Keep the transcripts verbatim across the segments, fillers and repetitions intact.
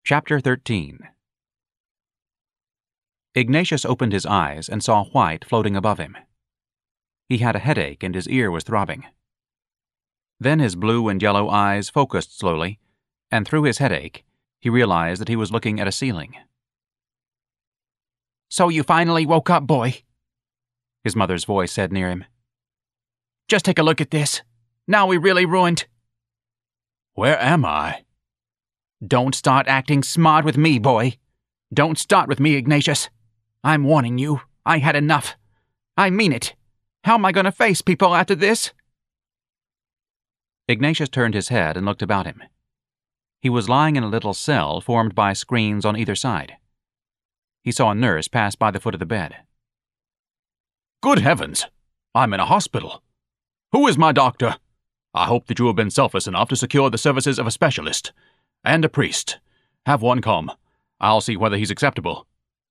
Chapter thirteen. Ignatius opened his eyes and saw white floating above him. He had a headache and his ear was throbbing. Then his blue and yellow eyes focused slowly, and through his headache, he realized that he was looking at a ceiling. "So you finally woke up, boy," his mother's voice said near him. "Just take a look at this. Now we really ruined." "Where am I?" "Don't start acting smart with me, boy. Don't start with me, Ignatius. I'm warning you. I had enough. I mean it. How am I going to face people after this?" Ignatius turned his head and looked about him. He was lying in a little cell formed by screens on either side. He saw a nurse pass by the foot of the bed. "Good heavens! I'm in a hospital. Who is my doctor? I hope that you have been selfless enough to secure the services of a specialist. And a priest. Have one come. I'll see whether he's acceptable."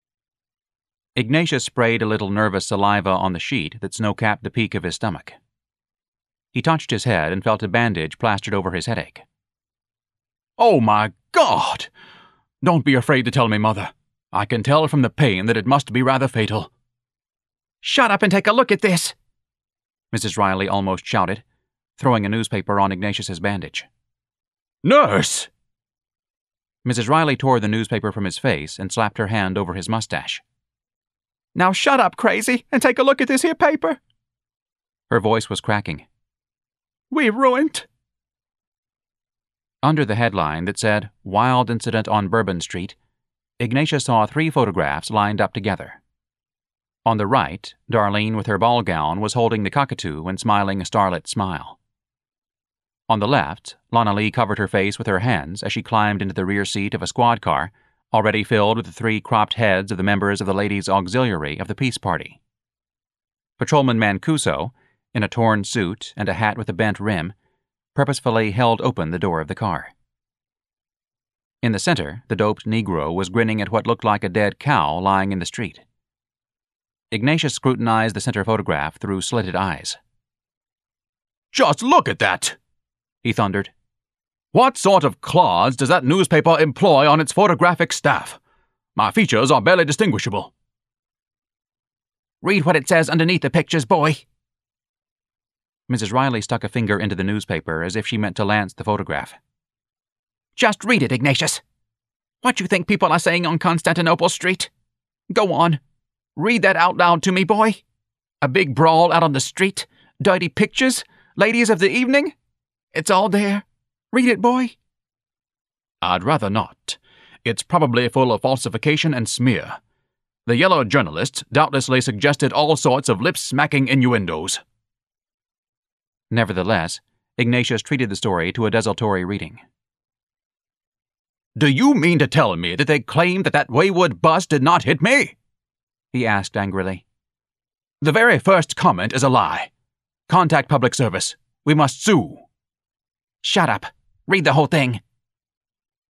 Ignatius sprayed a little nervous saliva on the sheet that snow-capped the peak of his stomach. He touched his head and felt a bandage plastered over his headache. "Oh, my God! Don't be afraid to tell me, Mother. I can tell from the pain that it must be rather fatal." "Shut up and take a look at this!" Missus Riley almost shouted, throwing a newspaper on Ignatius's bandage. "Nurse!" Missus Riley tore the newspaper from his face and slapped her hand over his mustache. "Now shut up, crazy, and take a look at this here paper." Her voice was cracking. "We ruined." Under the headline that said, "Wild Incident on Bourbon Street," Ignatius saw three photographs lined up together. On the right, Darlene with her ball gown was holding the cockatoo and smiling a starlit smile. On the left, Lana Lee covered her face with her hands as she climbed into the rear seat of a squad car, already filled with the three cropped heads of the members of the Ladies' Auxiliary of the Peace Party. Patrolman Mancuso, in a torn suit and a hat with a bent rim, purposefully held open the door of the car. In the center, the doped Negro was grinning at what looked like a dead cow lying in the street. Ignatius scrutinized the center photograph through slitted eyes. "Just look at that!" he thundered. "What sort of claws does that newspaper employ on its photographic staff? My features are barely distinguishable." "Read what it says underneath the pictures, boy." Missus Riley stuck a finger into the newspaper as if she meant to lance the photograph. "Just read it, Ignatius. What you think people are saying on Constantinople Street? Go on. Read that out loud to me, boy. A big brawl out on the street, dirty pictures, ladies of the evening. It's all there. Read it, boy." "I'd rather not. It's probably full of falsification and smear. The yellow journalists doubtlessly suggested all sorts of lip-smacking innuendos." Nevertheless, Ignatius treated the story to a desultory reading. "Do you mean to tell me that they claim that that wayward bus did not hit me?" he asked angrily. "The very first comment is a lie. Contact public service. We must sue." "Shut up. Read the whole thing."